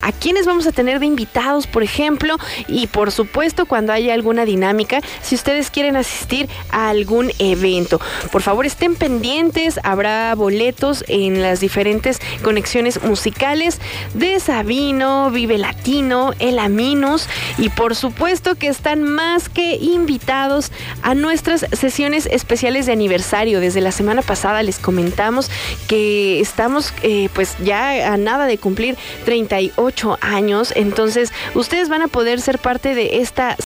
a quiénes vamos a tener de invitados, por ejemplo, y por supuesto cuando haya alguna dinámica, si ustedes quieren asistir a algún evento. Por favor, estén pendientes, habrá boletos en las diferentes conexiones musicales de Sabino, Vive Latino, El Aminus, y por supuesto que están más que invitados a nuestras sesiones especiales de aniversario. Desde la semana pasada les comentamos que estamos pues ya a nada de cumplir 38 años, entonces ustedes van a poder ser parte de esta